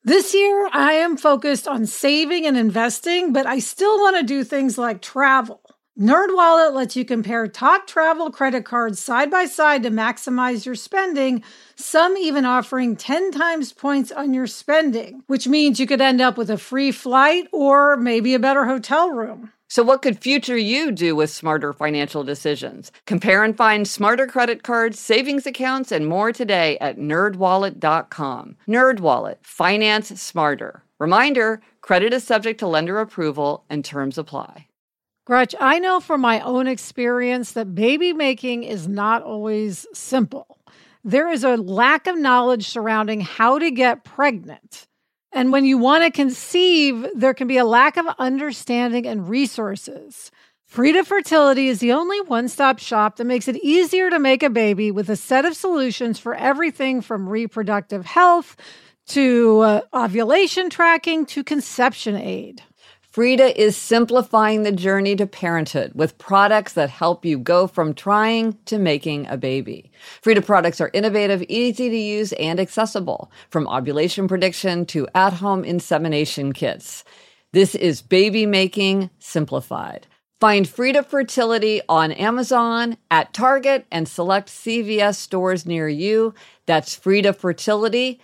This year, I am focused on saving and investing, but I still want to do things like travel. NerdWallet lets you compare top travel credit cards side by side to maximize your spending, some even offering 10 times points on your spending, which means you could end up with a free flight or maybe a better hotel room. So what could future you do with smarter financial decisions? Compare and find smarter credit cards, savings accounts, and more today at nerdwallet.com. NerdWallet, finance smarter. Reminder, credit is subject to lender approval and terms apply. Gretch, I know from my own experience that baby making is not always simple. There is a lack of knowledge surrounding how to get pregnant. And when you want to conceive, there can be a lack of understanding and resources. Frida Fertility is the only one-stop shop that makes it easier to make a baby with a set of solutions for everything from reproductive health to ovulation tracking to conception aid. Frida is simplifying the journey to parenthood with products that help you go from trying to making a baby. Frida products are innovative, easy to use, and accessible, from ovulation prediction to at-home insemination kits. This is baby making simplified. Find Frida Fertility on Amazon, at Target, and select CVS stores near you. That's Frida Fertility,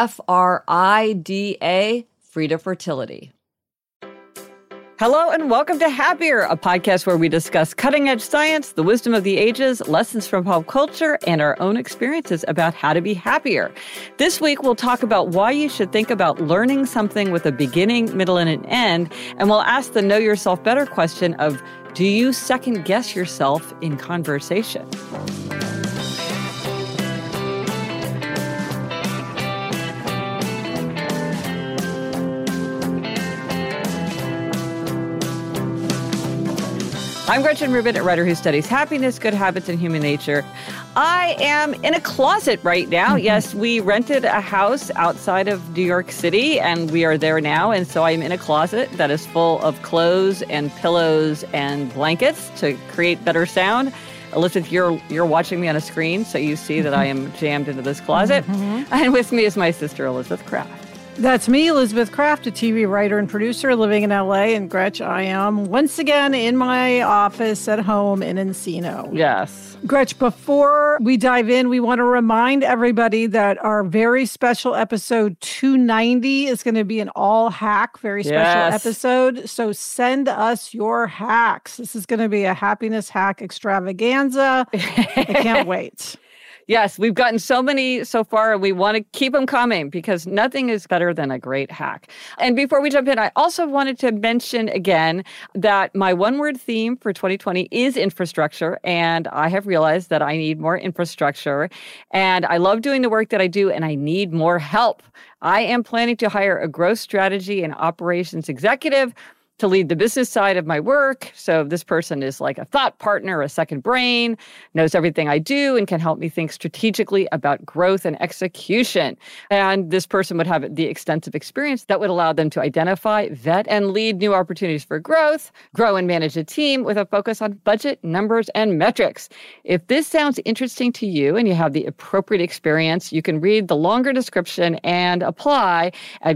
Frida, Frida Fertility. Hello and welcome to Happier, a podcast where we discuss cutting-edge science, the wisdom of the ages, lessons from pop culture, and our own experiences about how to be happier. This week, we'll talk about why you should think about learning something with a beginning, middle, and an end, and we'll ask the Know Yourself Better question of, do you second-guess yourself in conversation? I'm Gretchen Rubin, a writer who studies happiness, good habits, and human nature. I am in a closet right now. Yes, we rented a house outside of New York City, and we are there now. And so I'm in a closet that is full of clothes and pillows and blankets to create better sound. Elizabeth, you're watching me on a screen, so you see that I am jammed into this closet. And with me is my sister, Elizabeth Craft. That's me, Elizabeth Craft, a TV writer and producer living in LA. And Gretch, I am once again in my office at home in Encino. Yes. Gretch, before we dive in, we want to remind everybody that our very special episode 290 is going to be an all hack, very special episode. So send us your hacks. This is going to be a happiness hack extravaganza. I can't wait. Yes, we've gotten so many so far, and we want to keep them coming because nothing is better than a great hack. And before we jump in, I also wanted to mention again that my one-word theme for 2020 is infrastructure, and I have realized that I need more infrastructure, and I love doing the work that I do, and I need more help. I am planning to hire a growth strategy and operations executive to lead the business side of my work. So this person is like a thought partner, a second brain, knows everything I do, and can help me think strategically about growth and execution. And this person would have the extensive experience that would allow them to identify, vet, and lead new opportunities for growth, grow and manage a team with a focus on budget, numbers, and metrics. If this sounds interesting to you and you have the appropriate experience, you can read the longer description and apply at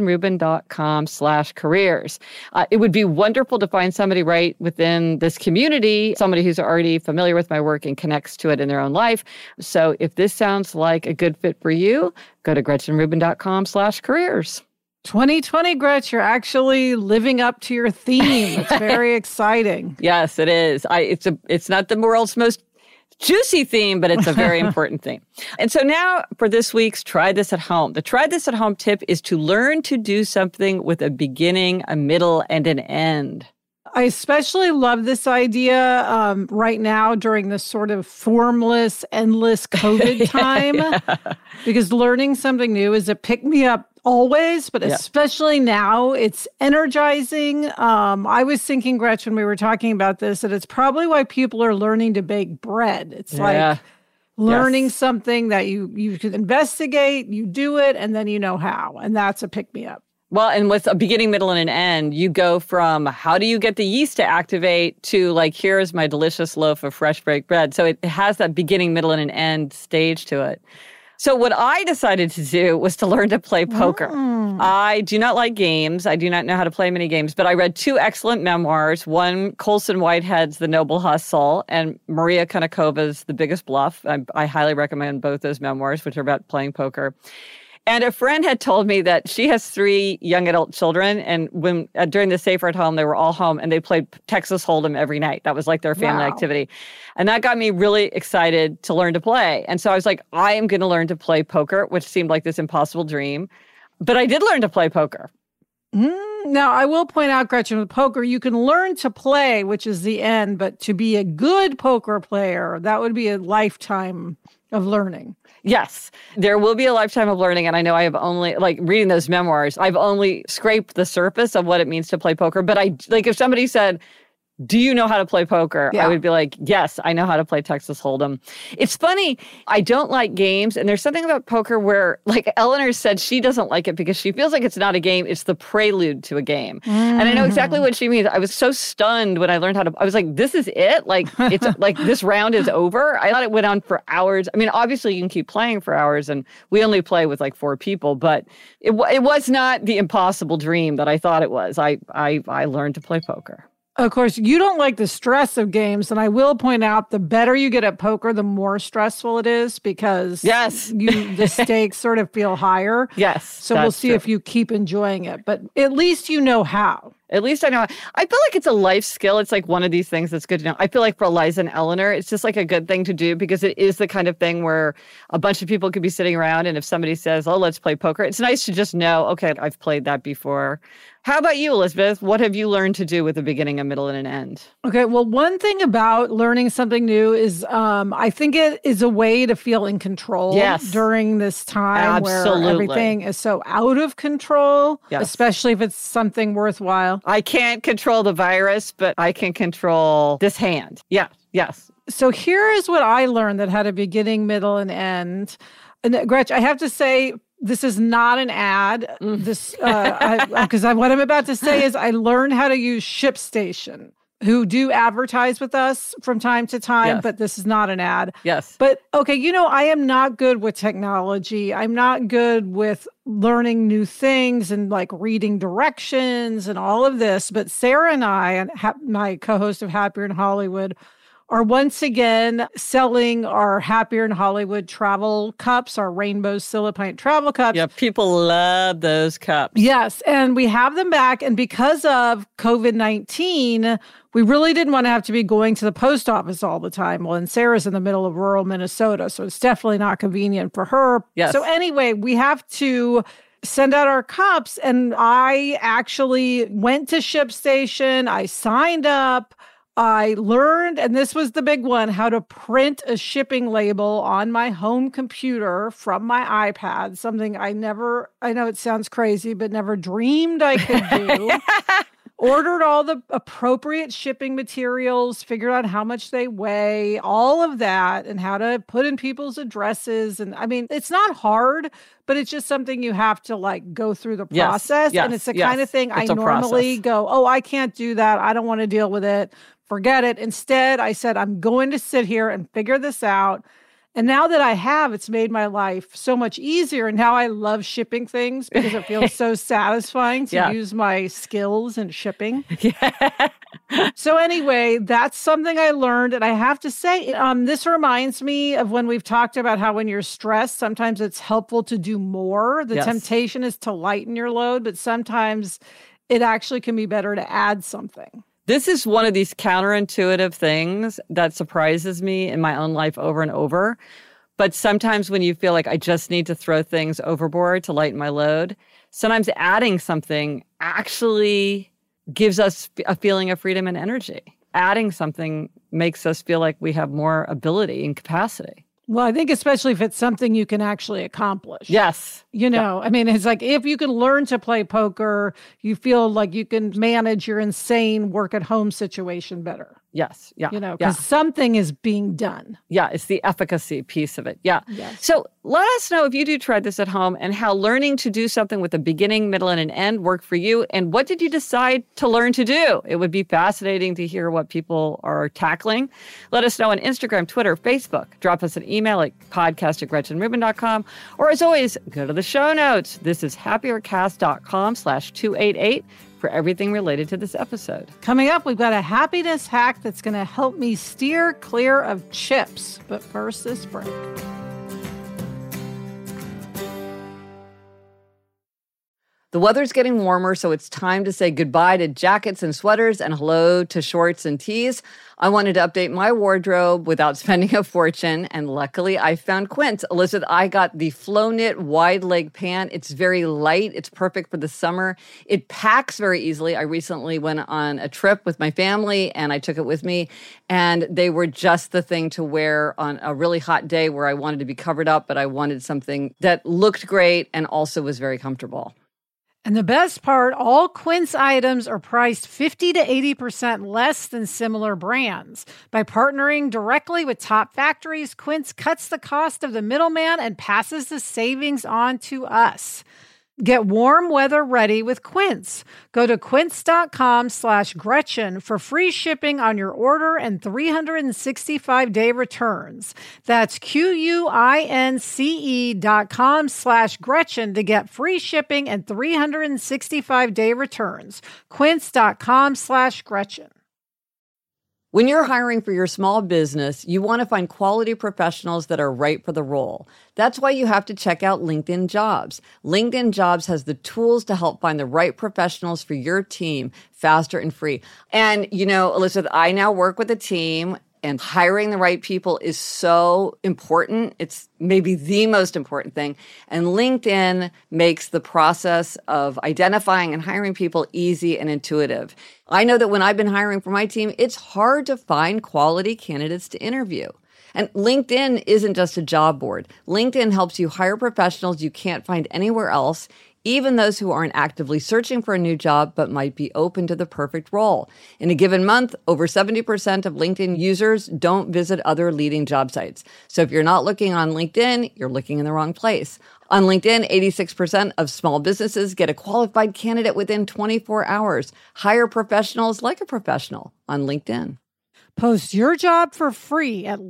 gretchenrubin.com/careers. It would be wonderful to find somebody right within this community, somebody who's already familiar with my work and connects to it in their own life. So if this sounds like a good fit for you, go to gretchenrubin.com/careers. 2020, Gretch, you're actually living up to your theme. It's very exciting. Yes, it is. It's not the world's most juicy theme, but it's a very important theme. And so now for this week's Try This at Home. The Try This at Home tip is to learn to do something with a beginning, a middle, and an end. I especially love this idea right now during this sort of formless, endless COVID time, because learning something new is a pick-me-up always, but especially now, it's energizing. I was thinking, Gretch, when we were talking about this, that it's probably why people are learning to bake bread. It's like learning something that you can investigate, you do it, and then you know how. And that's a pick-me-up. Well, and with a beginning, middle, and an end, you go from how do you get the yeast to activate to like, here's my delicious loaf of fresh baked bread. So it has that beginning, middle, and an end stage to it. So what I decided to do was to learn to play poker. I do not like games. I do not know how to play many games, but I read 2 excellent memoirs. One, Colson Whitehead's The Noble Hustle, and Maria Konikova's The Biggest Bluff. I highly recommend both those memoirs, which are about playing poker. And a friend had told me that she has 3 young adult children, and when during the Safer at Home, they were all home, and they played Texas Hold'em every night. That was like their family activity. And that got me really excited to learn to play. And so I was like, I am going to learn to play poker, which seemed like this impossible dream. But I did learn to play poker. Now, I will point out, Gretchen, with poker, you can learn to play, which is the end, but to be a good poker player, that would be a lifetime of learning. Yes, there will be a lifetime of learning. And I know I have only, like reading those memoirs, I've only scraped the surface of what it means to play poker. But if somebody said, do you know how to play poker? I would be like, yes, I know how to play Texas Hold'em. It's funny. I don't like games. And there's something about poker where, like Eleanor said, she doesn't like it because she feels like it's not a game. It's the prelude to a game. And I know exactly what she means. I was so stunned when I learned how to, I was like, this is it? Like, it's like this round is over? I thought it went on for hours. I mean, obviously you can keep playing for hours, and we only play with like 4 people, but it was not the impossible dream that I thought it was. I learned to play poker. Of course, you don't like the stress of games. And I will point out, the better you get at poker, the more stressful it is, because the stakes sort of feel higher. Yes. So we'll see if you keep enjoying it. But at least you know how. At least I know. I feel like it's a life skill. It's like one of these things that's good to know. I feel like for Eliza and Eleanor, it's just like a good thing to do because it is the kind of thing where a bunch of people could be sitting around, and if somebody says, oh, let's play poker, it's nice to just know, okay, I've played that before. How about you, Elizabeth? What have you learned to do with a beginning, a middle, and an end? Okay, well, one thing about learning something new is I think it is a way to feel in control during this time where everything is so out of control, especially if it's something worthwhile. I can't control the virus, but I can control this hand. Yeah, yes. So here is what I learned that had a beginning, middle, and end. And Gretchen, I have to say, this is not an ad. Because what I'm about to say is I learned how to use ShipStation, who do advertise with us from time to time, but this is not an ad. Yes. But okay, I am not good with technology. I'm not good with learning new things and like reading directions and all of this. But Sarah and I, my co-host of Happier in Hollywood, are once again selling our Happier in Hollywood travel cups, our Rainbow Silipint travel cups. Yeah, people love those cups. Yes, and we have them back. And because of COVID-19, we really didn't want to have to be going to the post office all the time. Well, and Sarah's in the middle of rural Minnesota, so it's definitely not convenient for her. Yes. So anyway, we have to send out our cups. And I actually went to ShipStation. I signed up. I learned, and this was the big one, how to print a shipping label on my home computer from my iPad, something I know it sounds crazy, but never dreamed I could do. Ordered all the appropriate shipping materials, figured out how much they weigh, all of that, and how to put in people's addresses. And I mean, it's not hard, but it's just something you have to like go through the process. And it's the kind of thing I normally go, oh, I can't do that. I don't want to deal with it. Forget it. Instead, I said, I'm going to sit here and figure this out. And now that I have, it's made my life so much easier. And now I love shipping things because it feels so satisfying to use my skills in shipping. So anyway, that's something I learned. And I have to say, this reminds me of when we've talked about how when you're stressed, sometimes it's helpful to do more. The temptation is to lighten your load, but sometimes it actually can be better to add something. This is one of these counterintuitive things that surprises me in my own life over and over. But sometimes when you feel like I just need to throw things overboard to lighten my load, sometimes adding something actually gives us a feeling of freedom and energy. Adding something makes us feel like we have more ability and capacity. Well, I think especially if it's something you can actually accomplish. Yes. I mean, it's like if you can learn to play poker, you feel like you can manage your insane work at home situation better. Yes. Yeah. Because something is being done. Yeah. It's the efficacy piece of it. Yeah. Yes. So let us know if you do try this at home and how learning to do something with a beginning, middle, and an end work for you. And what did you decide to learn to do? It would be fascinating to hear what people are tackling. Let us know on Instagram, Twitter, Facebook. Drop us an email at podcast@GretchenRubin.com. Or as always, go to the show notes. This is happiercast.com/288 for everything related to this episode. Coming up, we've got a happiness hack that's going to help me steer clear of chips. But first, this break. The weather's getting warmer, so it's time to say goodbye to jackets and sweaters and hello to shorts and tees. I wanted to update my wardrobe without spending a fortune, and luckily I found Quince. Elizabeth, I got the Flow Knit wide leg pant. It's very light. It's perfect for the summer. It packs very easily. I recently went on a trip with my family, and I took it with me, and they were just the thing to wear on a really hot day where I wanted to be covered up, but I wanted something that looked great and also was very comfortable. And the best part, all Quince items are priced 50 to 80% less than similar brands. By partnering directly with top factories, Quince cuts the cost of the middleman and passes the savings on to us. Get warm weather ready with Quince. Go to quince.com/Gretchen for free shipping on your order and 365-day returns. That's QUINCE.com/Gretchen to get free shipping and 365-day returns. Quince.com/Gretchen. When you're hiring for your small business, you want to find quality professionals that are right for the role. That's why you have to check out LinkedIn Jobs. LinkedIn Jobs has the tools to help find the right professionals for your team faster and free. And, Elizabeth, I now work with a team, and hiring the right people is so important. It's maybe the most important thing. And LinkedIn makes the process of identifying and hiring people easy and intuitive. I know that when I've been hiring for my team, it's hard to find quality candidates to interview. And LinkedIn isn't just a job board. LinkedIn helps you hire professionals you can't find anywhere else, even those who aren't actively searching for a new job but might be open to the perfect role. In a given month, over 70% of LinkedIn users don't visit other leading job sites. So if you're not looking on LinkedIn, you're looking in the wrong place. On LinkedIn, 86% of small businesses get a qualified candidate within 24 hours. Hire professionals like a professional on LinkedIn. Post your job for free at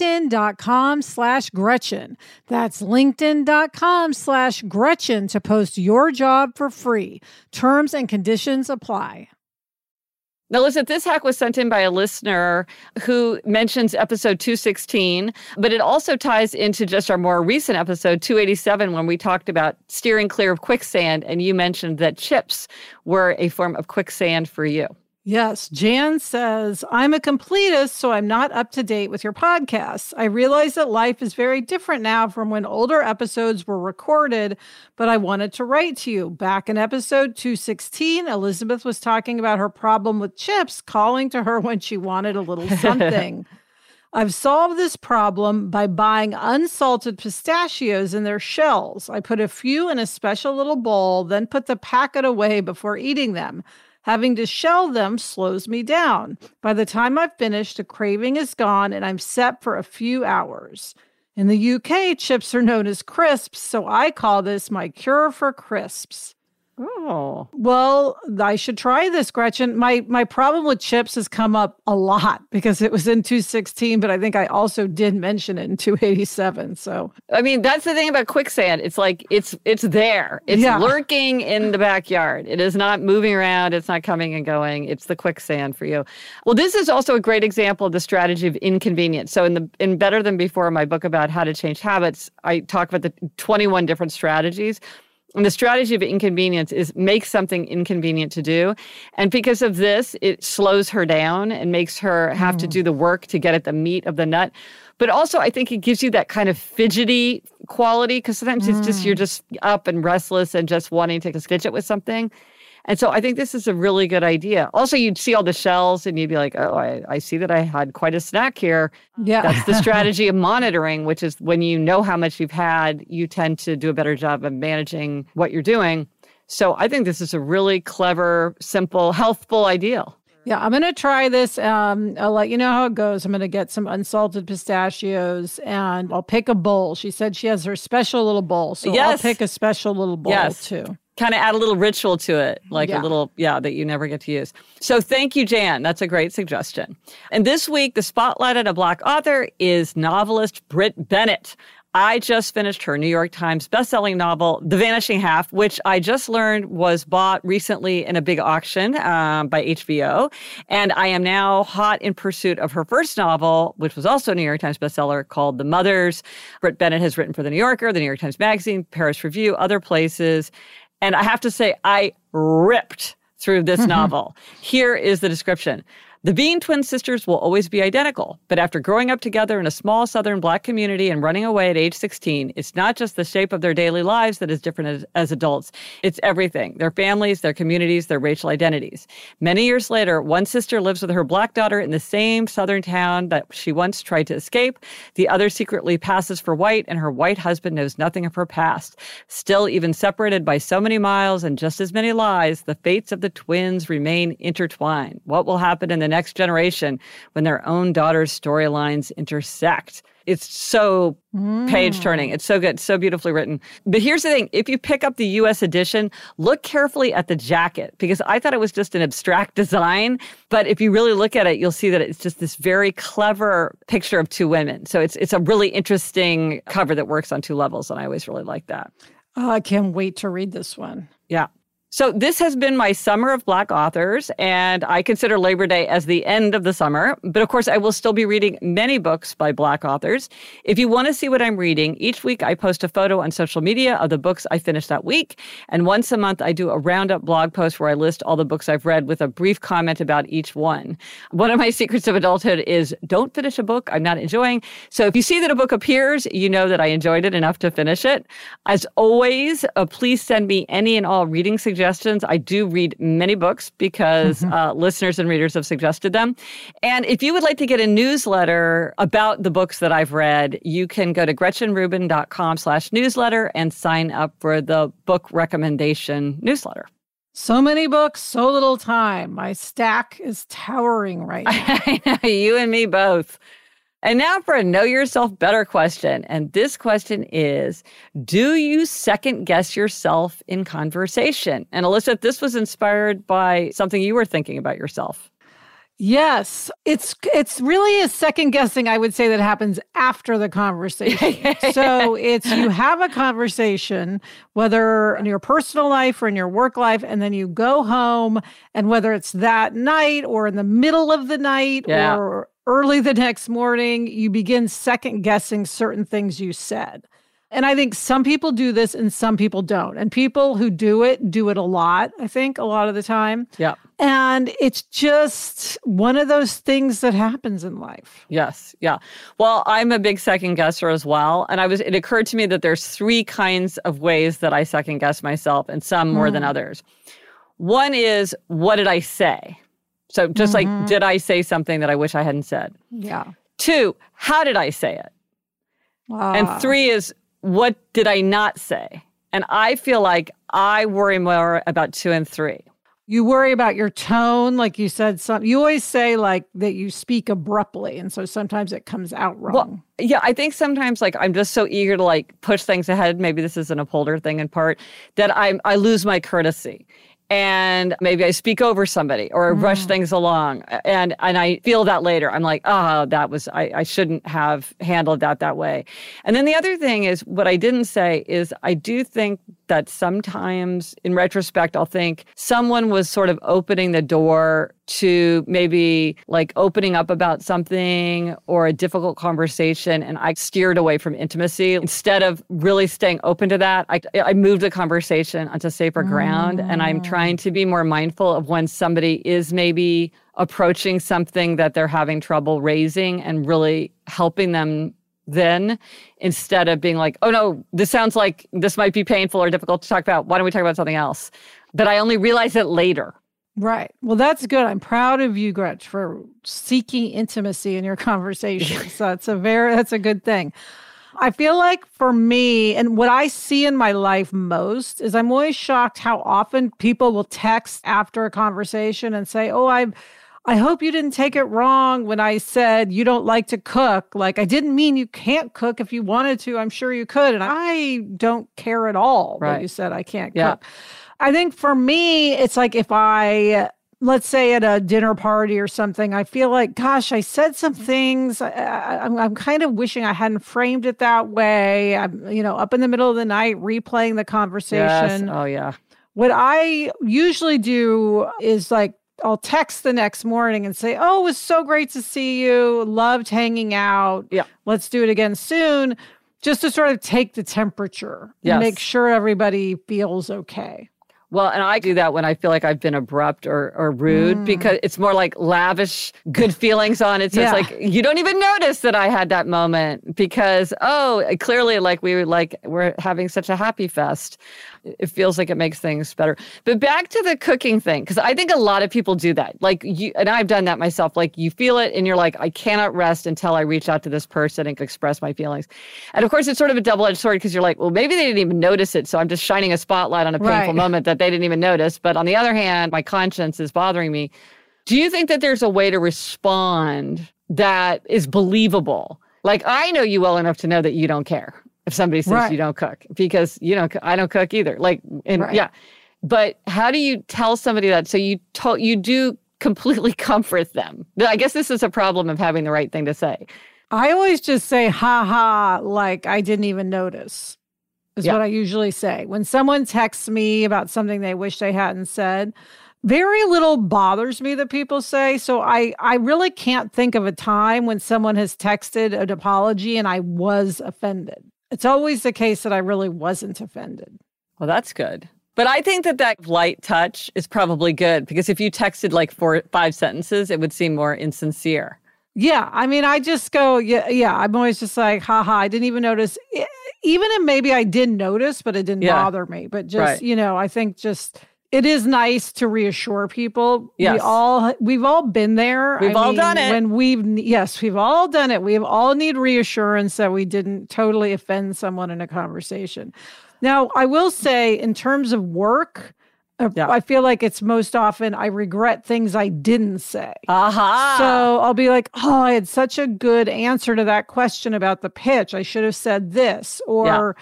linkedin.com/Gretchen. That's linkedin.com/Gretchen to post your job for free. Terms and conditions apply. Now, listen, this hack was sent in by a listener who mentions episode 216, but it also ties into just our more recent episode 287 when we talked about steering clear of quicksand, and you mentioned that chips were a form of quicksand for you. Yes, Jan says, I'm a completist, so I'm not up to date with your podcasts. I realize that life is very different now from when older episodes were recorded, but I wanted to write to you. Back in episode 216, Elizabeth was talking about her problem with chips, calling to her when she wanted a little something. I've solved this problem by buying unsalted pistachios in their shells. I put a few in a special little bowl, then put the packet away before eating them. Having to shell them slows me down. By the time I've finished, the craving is gone and I'm set for a few hours. In the UK, chips are known as crisps, so I call this my cure for crisps. Oh. Well, I should try this, Gretchen. My problem with chips has come up a lot because it was in 216, but I think I also did mention it in 287. So, I mean, that's the thing about quicksand. It's like it's there. It's lurking in the backyard. It is not moving around. It's not coming and going. It's the quicksand for you. Well, this is also a great example of the strategy of inconvenience. So in Better Than Before, my book about how to change habits, I talk about the 21 different strategies. And the strategy of inconvenience is make something inconvenient to do. And because of this, it slows her down and makes her have to do the work to get at the meat of the nut. But also, I think it gives you that kind of fidgety quality because sometimes it's just you're just up and restless and just wanting to fidget with something. And so I think this is a really good idea. Also, you'd see all the shells and you'd be like, oh, I see that I had quite a snack here. Yeah. That's the strategy of monitoring, which is when you know how much you've had, you tend to do a better job of managing what you're doing. So I think this is a really clever, simple, healthful ideal. Yeah, I'm going to try this. I'll let you know how it goes. I'm going to get some unsalted pistachios and I'll pick a bowl. She said she has her special little bowl. So I'll pick a special little bowl too. Kind of add a little ritual to it, like a little, that you never get to use. So thank you, Jan. That's a great suggestion. And this week, the spotlight on a Black author is novelist Brit Bennett. I just finished her New York Times bestselling novel, The Vanishing Half, which I just learned was bought recently in a big auction by HBO. And I am now hot in pursuit of her first novel, which was also a New York Times bestseller, called The Mothers. Brit Bennett has written for The New Yorker, The New York Times Magazine, Paris Review, other places. And I have to say, I ripped through this novel. Here is the description. The Bean twin sisters will always be identical, but after growing up together in a small Southern Black community and running away at age 16, it's not just the shape of their daily lives that is different as adults. It's everything, their families, their communities, their racial identities. Many years later, one sister lives with her Black daughter in the same Southern town that she once tried to escape. The other secretly passes for white, and her white husband knows nothing of her past. Still, even separated by so many miles and just as many lies, the fates of the twins remain intertwined. What will happen in the next generation when their own daughter's storylines intersect? It's so page-turning. It's so good, so beautifully written. But here's the thing. If you pick up the U.S. edition, look carefully at the jacket, because I thought it was just an abstract design. But if you really look at it, you'll see that it's just this very clever picture of two women. So it's a really interesting cover that works on two levels, and I always really like that. Oh, I can't wait to read this one. Yeah. So this has been my summer of Black authors, and I consider Labor Day as the end of the summer. But of course, I will still be reading many books by Black authors. If you want to see what I'm reading, each week I post a photo on social media of the books I finished that week. And once a month, I do a roundup blog post where I list all the books I've read with a brief comment about each one. One of my secrets of adulthood is don't finish a book I'm not enjoying. So if you see that a book appears, you know that I enjoyed it enough to finish it. As always, please send me any and all reading suggestions. I do read many books because listeners and readers have suggested them. And if you would like to get a newsletter about the books that I've read, you can go to GretchenRubin.com/newsletter and sign up for the book recommendation newsletter. So many books, so little time. My stack is towering right now. I know, you and me both. And now for a Know Yourself Better question. And this question is, do you second guess yourself in conversation? And Alyssa, this was inspired by something you were thinking about yourself. Yes, it's really a second guessing, I would say, that happens after the conversation. So it's you have a conversation, whether in your personal life or in your work life, and then you go home, and whether it's that night or in the middle of the night or early the next morning, you begin second guessing certain things you said. And I think some people do this and some people don't. And people who do it a lot, I think, a lot of the time. Yeah. And it's just one of those things that happens in life. Yes. Yeah. Well, I'm a big second guesser as well. And it occurred to me that there's three kinds of ways that I second guess myself, and some more than others. One is, what did I say? So just like, did I say something that I wish I hadn't said? Yeah. 2, how did I say it? And 3 is, what did I not say? And I feel like I worry more about 2 and 3. You worry about your tone, like you said. You always say like that you speak abruptly, and so sometimes it comes out wrong. Well, yeah, I think sometimes like I'm just so eager to like push things ahead. Maybe this is an upholder thing in part, that I lose my courtesy. And maybe I speak over somebody or I rush things along. And I feel that later. I'm like, I shouldn't have handled that way. And then the other thing is, what I didn't say is I do think that sometimes in retrospect, I'll think someone was sort of opening the door to maybe like opening up about something or a difficult conversation, and I steered away from intimacy. Instead of really staying open to that, I moved the conversation onto safer ground, and I'm trying to be more mindful of when somebody is maybe approaching something that they're having trouble raising and really helping them then, instead of being like, oh no, this sounds like this might be painful or difficult to talk about. Why don't we talk about something else? But I only realize it later. Right. Well, that's good. I'm proud of you, Gretch, for seeking intimacy in your conversations. That's a good thing. I feel like for me, and what I see in my life most, is I'm always shocked how often people will text after a conversation and say, oh, I hope you didn't take it wrong when I said you don't like to cook. Like, I didn't mean you can't cook. If you wanted to, I'm sure you could. And I don't care at all that you said I can't cook. I think for me, it's like if let's say at a dinner party or something, I feel like, gosh, I said some things. I'm kind of wishing I hadn't framed it that way. I'm, up in the middle of the night, replaying the conversation. Yes. Oh, yeah. What I usually do is like, I'll text the next morning and say, oh, it was so great to see you. Loved hanging out. Yeah. Let's do it again soon. Just to sort of take the temperature and make sure everybody feels okay. Well, and I do that when I feel like I've been abrupt or rude because it's more like lavish good feelings on it. So it's like, you don't even notice that I had that moment because, clearly like we're having such a happy fest. It feels like it makes things better. But back to the cooking thing, because I think a lot of people do that. Like and I've done that myself. Like you feel it and you're like, I cannot rest until I reach out to this person and express my feelings. And of course, it's sort of a double-edged sword because you're like, well, maybe they didn't even notice it. So I'm just shining a spotlight on a painful moment that they didn't even notice. But on the other hand, my conscience is bothering me. Do you think that there's a way to respond that is believable? Like, I know you well enough to know that you don't care if somebody says you don't cook because I don't cook either. Like, but how do you tell somebody that? So you do completely comfort them. I guess this is a problem of having the right thing to say. I always just say, ha ha, like I didn't even notice is what I usually say. When someone texts me about something they wish they hadn't said, very little bothers me that people say. So I really can't think of a time when someone has texted an apology and I was offended. It's always the case that I really wasn't offended. Well, that's good. But I think that light touch is probably good because if you texted like 4-5 sentences, it would seem more insincere. Yeah. I mean, I just go, yeah. I'm always just like, haha, I didn't even notice. Even if maybe I did notice, but it didn't bother me. But just, I think just it is nice to reassure people. Yes. We've all been there. We've all done it. We've all done it. We all need reassurance that we didn't totally offend someone in a conversation. Now, I will say in terms of work, I feel like it's most often I regret things I didn't say. Aha. So I'll be like, oh, I had such a good answer to that question about the pitch. I should have said this. Or,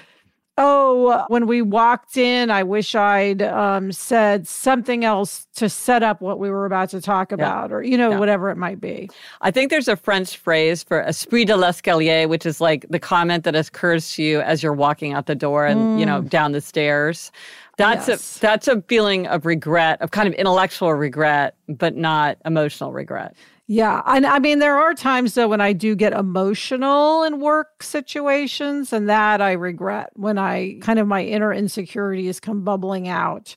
when we walked in, I wish I'd said something else to set up what we were about to talk about or, whatever it might be. I think there's a French phrase for esprit de l'escalier, which is like the comment that occurs to you as you're walking out the door and, down the stairs. That's a feeling of regret, of kind of intellectual regret, but not emotional regret. Yeah. And I mean, there are times, though, when I do get emotional in work situations, and that I regret when my inner insecurities come bubbling out.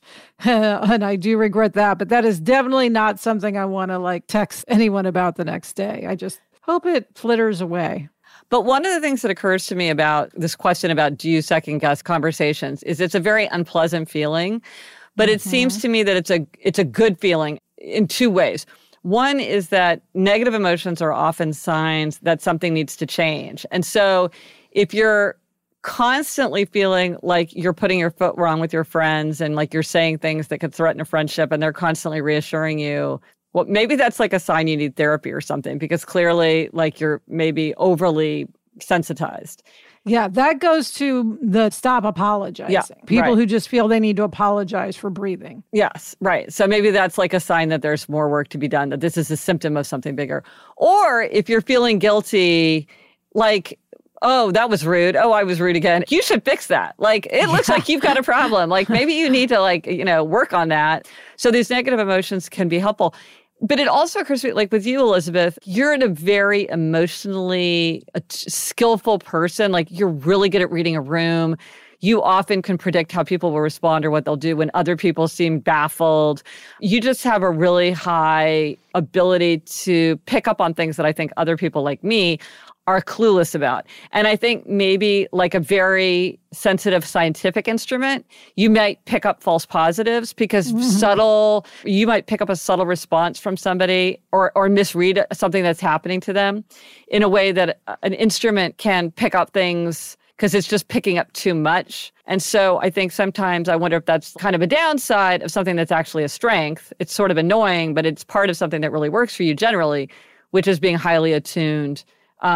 And I do regret that. But that is definitely not something I want to text anyone about the next day. I just hope it flitters away. But one of the things that occurs to me about this question about do you second guess conversations is it's a very unpleasant feeling, but it seems to me that it's a good feeling in two ways. One is that negative emotions are often signs that something needs to change. And so if you're constantly feeling like you're putting your foot wrong with your friends and like you're saying things that could threaten a friendship and they're constantly reassuring you, well, maybe that's like a sign you need therapy or something because clearly like you're maybe overly sensitized. Yeah, that goes to the stop apologizing. Yeah, People who just feel they need to apologize for breathing. Yes, right. So maybe that's like a sign that there's more work to be done, that this is a symptom of something bigger. Or if you're feeling guilty, like, oh, that was rude. Oh, I was rude again. You should fix that. Like, it looks like you've got a problem. Like, maybe you need to work on that. So these negative emotions can be helpful. But it also occurs to me, like with you, Elizabeth, you're a very emotionally skillful person. Like you're really good at reading a room. You often can predict how people will respond or what they'll do when other people seem baffled. You just have a really high ability to pick up on things that I think other people like me are clueless about. And I think maybe like a very sensitive scientific instrument, you might pick up false positives because you might pick up a subtle response from somebody or misread something that's happening to them in a way that an instrument can pick up things because it's just picking up too much. And so I think sometimes I wonder if that's kind of a downside of something that's actually a strength. It's sort of annoying, but it's part of something that really works for you generally, which is being highly attuned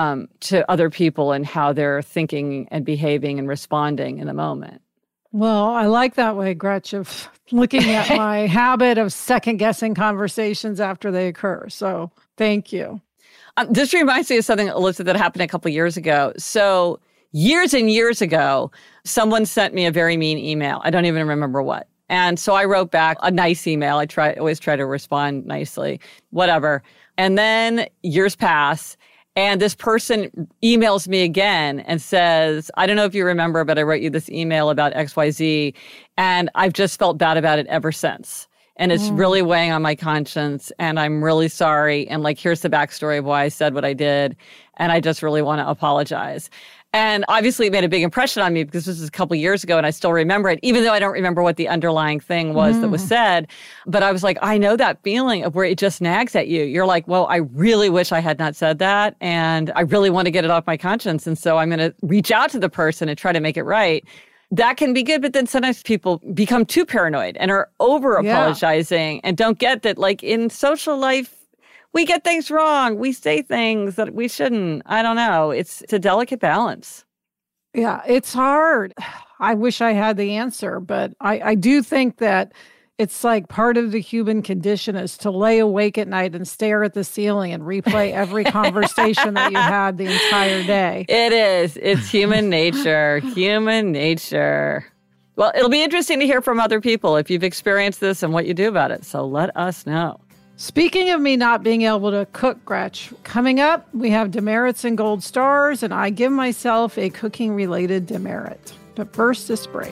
to other people and how they're thinking and behaving and responding in the moment. Well, I like that way, Gretch, of looking at my habit of second-guessing conversations after they occur. So thank you. This reminds me of something, Alyssa, that happened a couple of years ago. So years and years ago, someone sent me a very mean email. I don't even remember what. And so I wrote back a nice email. I always try to respond nicely, whatever. And then years pass, and this person emails me again and says, I don't know if you remember, but I wrote you this email about XYZ, and I've just felt bad about it ever since. And it's really weighing on my conscience, and I'm really sorry. And like, here's the backstory of why I said what I did. And I just really want to apologize. And obviously it made a big impression on me because this was a couple of years ago and I still remember it, even though I don't remember what the underlying thing was that was said. But I was like, I know that feeling of where it just nags at you. You're like, well, I really wish I had not said that. And I really want to get it off my conscience. And so I'm going to reach out to the person and try to make it right. That can be good, but then sometimes people become too paranoid and are over apologizing and don't get that, like, in social life, we get things wrong. We say things that we shouldn't. I don't know. It's a delicate balance. Yeah, it's hard. I wish I had the answer, but I do think that it's like part of the human condition is to lay awake at night and stare at the ceiling and replay every conversation that you had the entire day. It is. It's human nature. Human nature. Well, it'll be interesting to hear from other people if you've experienced this and what you do about it. So let us know. Speaking of me not being able to cook, Gretch, coming up, we have demerits and gold stars, and I give myself a cooking-related demerit. But first, this break.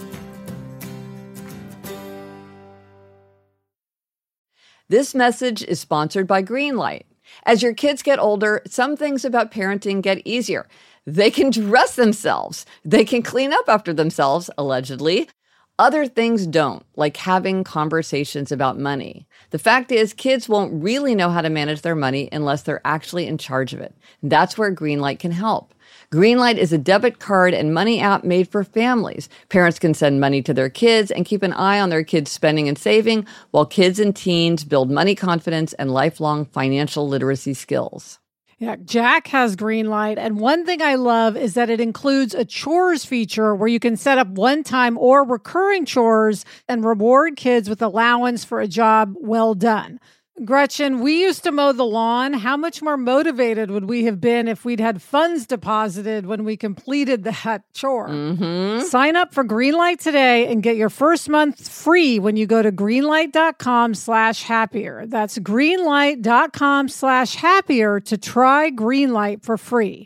This message is sponsored by Greenlight. As your kids get older, some things about parenting get easier. They can dress themselves. They can clean up after themselves, allegedly. Other things don't, like having conversations about money. The fact is, kids won't really know how to manage their money unless they're actually in charge of it. That's where Greenlight can help. Greenlight is a debit card and money app made for families. Parents can send money to their kids and keep an eye on their kids' spending and saving, while kids and teens build money confidence and lifelong financial literacy skills. Yeah, Jack has Greenlight, and one thing I love is that it includes a chores feature where you can set up one-time or recurring chores and reward kids with allowance for a job well done. Gretchen, we used to mow the lawn. How much more motivated would we have been if we'd had funds deposited when we completed that chore? Sign up for Greenlight today and get your first month free when you go to greenlight.com/happier. That's greenlight.com/happier to try Greenlight for free.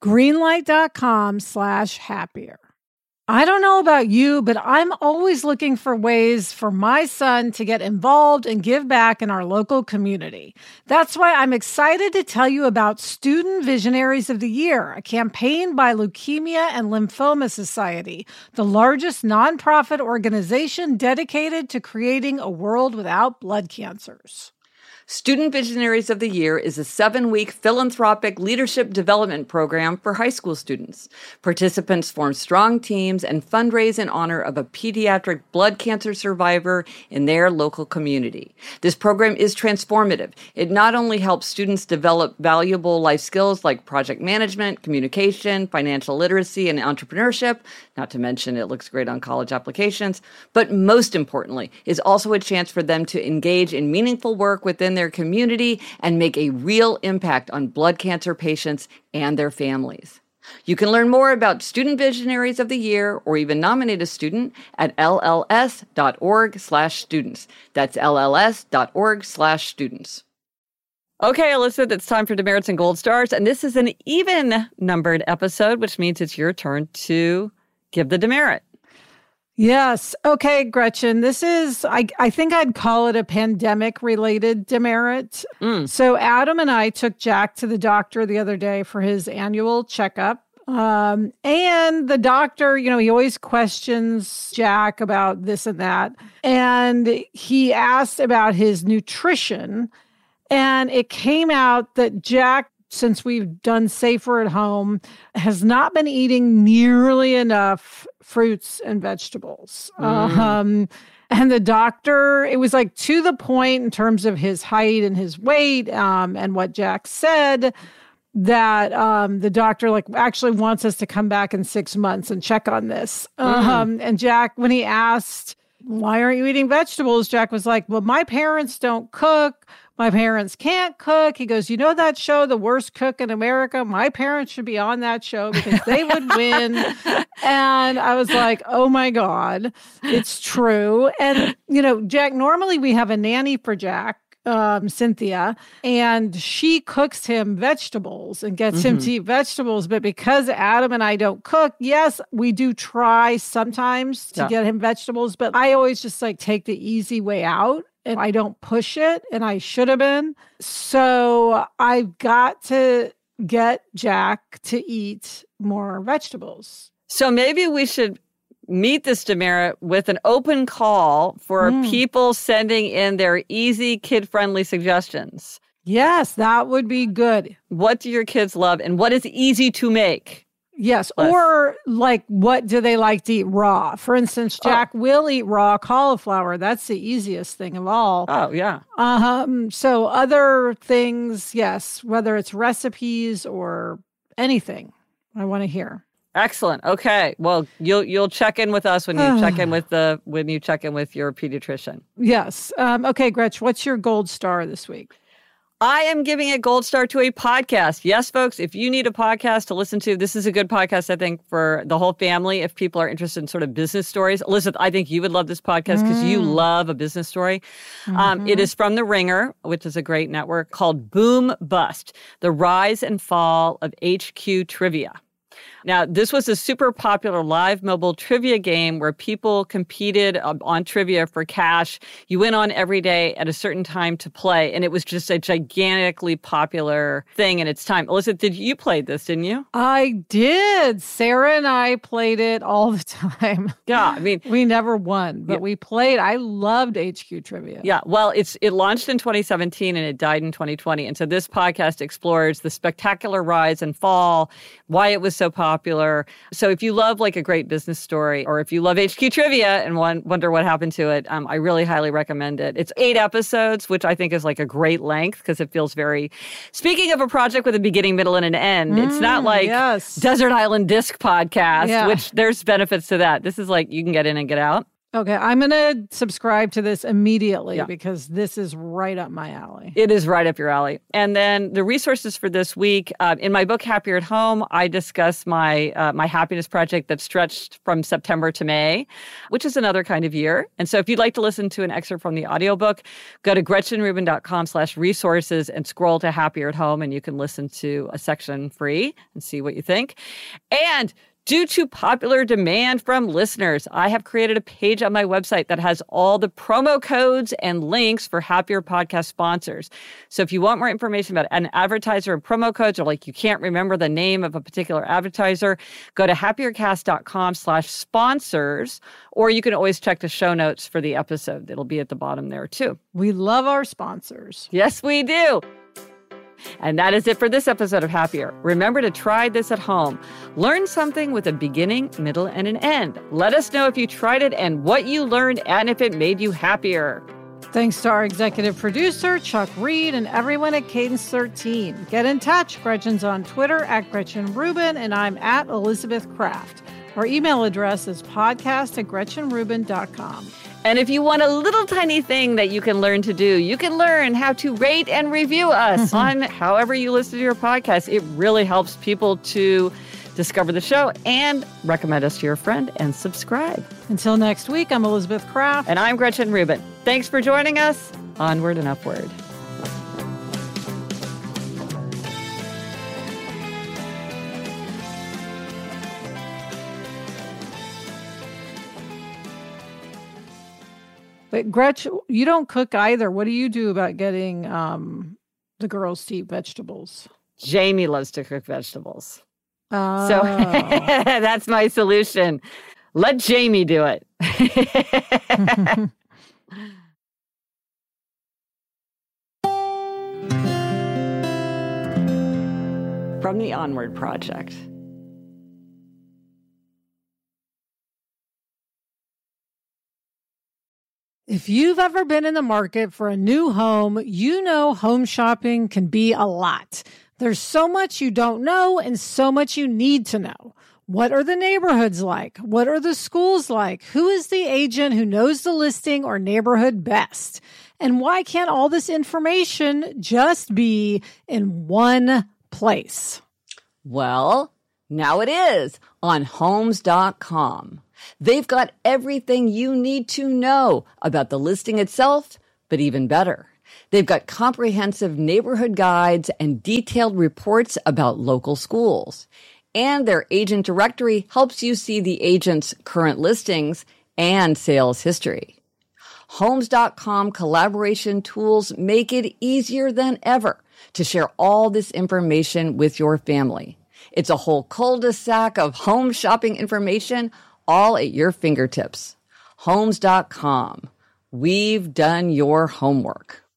Greenlight.com/happier. I don't know about you, but I'm always looking for ways for my son to get involved and give back in our local community. That's why I'm excited to tell you about Student Visionaries of the Year, a campaign by Leukemia and Lymphoma Society, the largest nonprofit organization dedicated to creating a world without blood cancers. Student Visionaries of the Year is a 7-week philanthropic leadership development program for high school students. Participants form strong teams and fundraise in honor of a pediatric blood cancer survivor in their local community. This program is transformative. It not only helps students develop valuable life skills like project management, communication, financial literacy, and entrepreneurship, not to mention it looks great on college applications, but most importantly, is also a chance for them to engage in meaningful work within their community and make a real impact on blood cancer patients and their families. You can learn more about Student Visionaries of the Year or even nominate a student at lls.org/students. That's lls.org/students. Okay, Alyssa, it's time for demerits and gold stars. And this is an even-numbered episode, which means it's your turn to give the demerit. Yes. Okay, Gretchen, this is, I think I'd call it a pandemic-related demerit. So Adam and I took Jack to the doctor the other day for his annual checkup. And the doctor, he always questions Jack about this and that. And he asked about his nutrition. And it came out that Jack since we've done safer at home, has not been eating nearly enough fruits and vegetables. And the doctor, it was like to the point in terms of his height and his weight, and what Jack said, that the doctor like actually wants us to come back in 6 months and check on this. And Jack, when he asked, why aren't you eating vegetables? Jack was like, well, my parents don't cook. My parents can't cook. He goes, you know that show, The Worst Cook in America? My parents should be on that show because they would win. And I was like, oh my God, it's true. And, Jack, normally we have a nanny for Jack, Cynthia, and she cooks him vegetables and gets him to eat vegetables. But because Adam and I don't cook, yes, we do try sometimes to get him vegetables, but I always just like take the easy way out. And I don't push it, and I should have been. So I've got to get Jack to eat more vegetables. So maybe we should meet this demerit with an open call for people sending in their easy, kid-friendly suggestions. Yes, that would be good. What do your kids love, and what is easy to make? Yes, or like, what do they like to eat raw? For instance, Jack will eat raw cauliflower. That's the easiest thing of all. Oh, yeah. So other things, yes, whether it's recipes or anything, I want to hear. Excellent. Okay. Well, you'll check in with us when you check in with your pediatrician. Yes. Okay, Gretch, what's your gold star this week? I am giving a gold star to a podcast. Yes, folks, if you need a podcast to listen to, this is a good podcast, I think, for the whole family. If people are interested in sort of business stories. Elizabeth, I think you would love this podcast because you love a business story. It is from The Ringer, which is a great network, called Boom Bust, The Rise and Fall of HQ Trivia. Now, this was a super popular live mobile trivia game where people competed on trivia for cash. You went on every day at a certain time to play, and it was just a gigantically popular thing in its time. Elizabeth, you played this, didn't you? I did. Sarah and I played it all the time. Yeah, I mean, we never won, but we played. I loved HQ Trivia. Yeah, well, it launched in 2017 and it died in 2020. And so this podcast explores the spectacular rise and fall, why it was so popular. So if you love like a great business story, or if you love HQ Trivia and wonder what happened to it, I really highly recommend it. It's 8 episodes, which I think is like a great length because it feels very, speaking of a project with a beginning, middle, and an end, it's not like Desert Island Disc podcast, which there's benefits to that. This is like you can get in and get out. Okay, I'm going to subscribe to this immediately because this is right up my alley. It is right up your alley. And then the resources for this week, in my book, Happier at Home, I discuss my happiness project that stretched from September to May, which is another kind of year. And so if you'd like to listen to an excerpt from the audiobook, go to GretchenRubin.com/resources and scroll to Happier at Home, and you can listen to a section free and see what you think. And due to popular demand from listeners, I have created a page on my website that has all the promo codes and links for Happier Podcast sponsors. So if you want more information about an advertiser and promo codes, or like you can't remember the name of a particular advertiser, go to happiercast.com/sponsors, or you can always check the show notes for the episode. It'll be at the bottom there too. We love our sponsors. Yes, we do. And that is it for this episode of Happier. Remember to try this at home. Learn something with a beginning, middle, and an end. Let us know if you tried it and what you learned and if it made you happier. Thanks to our executive producer, Chuck Reed, and everyone at Cadence 13. Get in touch. Gretchen's on Twitter at Gretchen Rubin, and I'm at Elizabeth Kraft. Our email address is podcast@GretchenRubin.com. And if you want a little tiny thing that you can learn to do, you can learn how to rate and review us on however you listen to your podcast. It really helps people to discover the show and recommend us to your friend and subscribe. Until next week, I'm Elizabeth Kraft. And I'm Gretchen Rubin. Thanks for joining us. Onward and upward. But Gretch, you don't cook either. What do you do about getting the girls to eat vegetables? Jamie loves to cook vegetables. So that's my solution. Let Jamie do it. from the Onward Project. If you've ever been in the market for a new home, you know home shopping can be a lot. There's so much you don't know and so much you need to know. What are the neighborhoods like? What are the schools like? Who is the agent who knows the listing or neighborhood best? And why can't all this information just be in one place? Well, now it is on Homes.com. They've got everything you need to know about the listing itself, but even better, they've got comprehensive neighborhood guides and detailed reports about local schools. And their agent directory helps you see the agent's current listings and sales history. Homes.com collaboration tools make it easier than ever to share all this information with your family. It's a whole cul-de-sac of home shopping information all at your fingertips. Homes.com. We've done your homework.